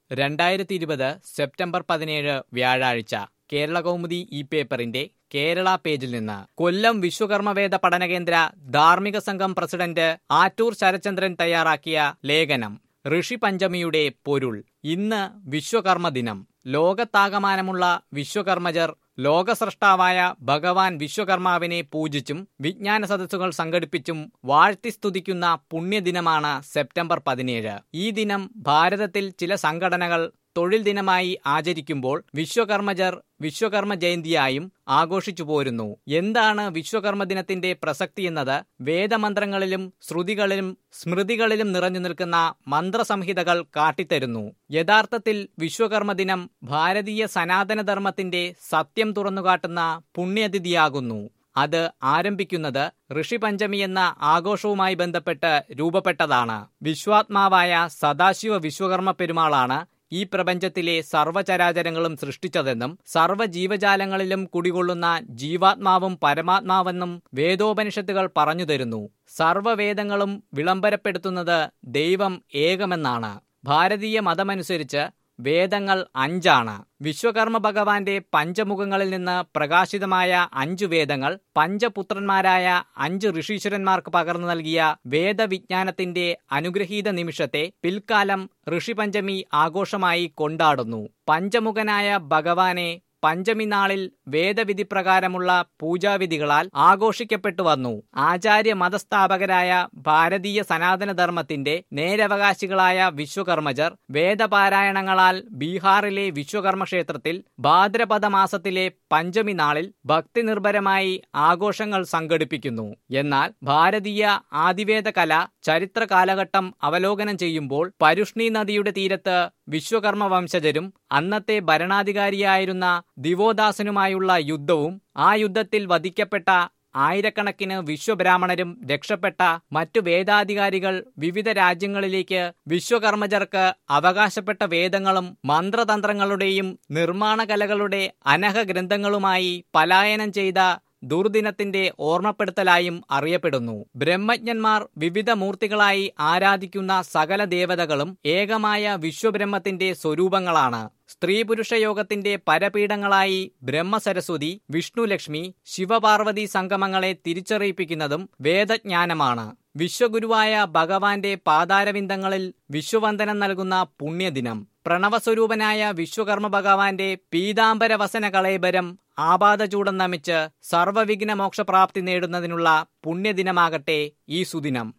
2020 September 17 വ്യാഴാഴ്ച കേരളകൗമുദി ഈ പേപ്പറിന്റെ കേരള പേജിൽ നിന്ന്. കൊല്ലം വിശ്വകർമ്മവേദ പഠനകേന്ദ്ര ധാർമ്മിക സംഘം പ്രസിഡന്റ് ആറ്റൂർ ശരചന്ദ്രൻ തയ്യാറാക്കിയ ലേഖനം. ഋഷി പഞ്ചമിയുടെ പൊരുൾ. ഇന്ന് വിശ്വകർമ്മ ദിനം. ലോകത്താകമാനമുള്ള വിശ്വകർമ്മജർ ലോകസ്രഷ്ടാവായ ഭഗവാൻ വിശ്വകർമാവിനെ പൂജിച്ചും വിജ്ഞാന സദസ്സുകൾ സംഘടിപ്പിച്ചും വാഴ്ത്തി സ്തുതിക്കുന്ന പുണ്യദിനമാണ് സെപ്റ്റംബർ 17. ഈ ദിനം ഭാരതത്തിൽ ചില സംഘടനകൾ തൊഴിൽ ദിനമായി ആചരിക്കുമ്പോൾ വിശ്വകർമ്മജർ വിശ്വകർമ്മ ജയന്തിയായും ആഘോഷിച്ചു പോരുന്നു. എന്താണ് വിശ്വകർമ്മ ദിനത്തിന്റെ പ്രസക്തി എന്നത് വേദമന്ത്രങ്ങളിലും ശ്രുതികളിലും സ്മൃതികളിലും നിറഞ്ഞു നിൽക്കുന്ന മന്ത്രസംഹിതകൾ കാട്ടിത്തരുന്നു. യഥാർത്ഥത്തിൽ വിശ്വകർമ്മ ദിനം ഭാരതീയ സനാതനധർമ്മത്തിന്റെ സത്യം തുറന്നുകാട്ടുന്ന പുണ്യതിഥിയാകുന്നു. അത് ആരംഭിക്കുന്നത് ഋഷിപഞ്ചമി എന്ന ആഘോഷവുമായി ബന്ധപ്പെട്ട് രൂപപ്പെട്ടതാണ്. വിശ്വാത്മാവായ സദാശിവ വിശ്വകർമ്മ പെരുമാളാണ് ഈ പ്രപഞ്ചത്തിലെ സർവ്വചരാചരങ്ങളും സൃഷ്ടിച്ചതെന്നും സർവ്വജീവജാലങ്ങളിലും കുടികൊള്ളുന്ന ജീവാത്മാവും പരമാത്മാവെന്നും വേദോപനിഷത്തുകൾ പറഞ്ഞുതരുന്നു. സർവ്വവേദങ്ങളും വിളംബരപ്പെടുത്തുന്നത് ദൈവം ഏകമെന്നാണ്. ഭാരതീയ മതമനുസരിച്ച് വേദങ്ങൾ 5 വിശ്വകർമ്മ ഭഗവാന്റെ പഞ്ചമുഖങ്ങളിൽ നിന്ന് പ്രകാശിതമായ 5 വേദങ്ങൾ പഞ്ചപുത്രന്മാരായ 5 ഋഷീശ്വരന്മാർക്ക് പകർന്നു നൽകിയ വേദവിജ്ഞാനത്തിന്റെ അനുഗ്രഹീത നിമിഷത്തെ പിൽക്കാലം ഋഷിപഞ്ചമി ആഘോഷമായി കൊണ്ടാടുന്നു. പഞ്ചമുഖനായ ഭഗവാനെ പഞ്ചമി നാളിൽ വേദവിധി പ്രകാരമുള്ള പൂജാവിധികളാൽ ആഘോഷിക്കപ്പെട്ടു വന്നു. ആചാര്യ മതസ്ഥാപകരായ ഭാരതീയ സനാതനധർമ്മത്തിന്റെ നേരവകാശികളായ വിശ്വകർമ്മജർ വേദപാരായണങ്ങളാൽ ബീഹാറിലെ വിശ്വകർമ്മ ക്ഷേത്രത്തിൽ ഭാദ്രപദ മാസത്തിലെ പഞ്ചമി നാളിൽ ഭക്തിനിർഭരമായി ആഘോഷങ്ങൾ സംഘടിപ്പിക്കുന്നു. എന്നാൽ ഭാരതീയ ആദിവേദ കല ചരിത്ര കാലഘട്ടം അവലോകനം ചെയ്യുമ്പോൾ പരുഷ്ണി നദിയുടെ തീരത്ത് വിശ്വകർമ്മ വംശജരും അന്നത്തെ ഭരണാധികാരിയായിരുന്ന ദിവോദാസനുമായുള്ള യുദ്ധവും ആ യുദ്ധത്തിൽ വധിക്കപ്പെട്ട ആയിരക്കണക്കിന് വിശ്വബ്രാഹ്മണരും രക്ഷപ്പെട്ട മറ്റു വേദാധികാരികൾ വിവിധ രാജ്യങ്ങളിലേക്ക് വിശ്വകർമ്മജർക്ക് അവകാശപ്പെട്ട വേദങ്ങളും മന്ത്രതന്ത്രങ്ങളുടെയും നിർമ്മാണ കലകളുടെ അനഘ ഗ്രന്ഥങ്ങളുമായി പലായനം ചെയ്ത ദുർദിനത്തിന്റെ ഓർമ്മപ്പെടുത്തലായും അറിയപ്പെടുന്നു. ബ്രഹ്മജ്ഞന്മാർ വിവിധ മൂർത്തികളായി ആരാധിക്കുന്ന സകല ദേവതകളും ഏകമായ വിശ്വബ്രഹ്മത്തിന്റെ സ്വരൂപങ്ങളാണ്. സ്ത്രീ പുരുഷ യോഗത്തിന്റെ പരപീഠങ്ങളായി ബ്രഹ്മസരസ്വതി, വിഷ്ണുലക്ഷ്മി, ശിവപാർവതി സംഗമങ്ങളെ തിരിച്ചറിയിപ്പിക്കുന്നതും വേദജ്ഞാനമാണ്. വിശ്വഗുരുവായ ഭഗവാന്റെ പാതാരവിന്ദങ്ങളിൽ വിശ്വവന്ദനം നൽകുന്ന പുണ്യദിനം. പ്രണവസ്വരൂപനായ വിശ്വകർമ്മ ഭഗവാന്റെ പീതാംബരവസന കളേബരം ആപാദചൂടം നമിച്ച് സർവ്വവിഘ്ന മോക്ഷപ്രാപ്തി നേടുന്നതിനുള്ള പുണ്യദിനമാകട്ടെ ഈ സുദിനം.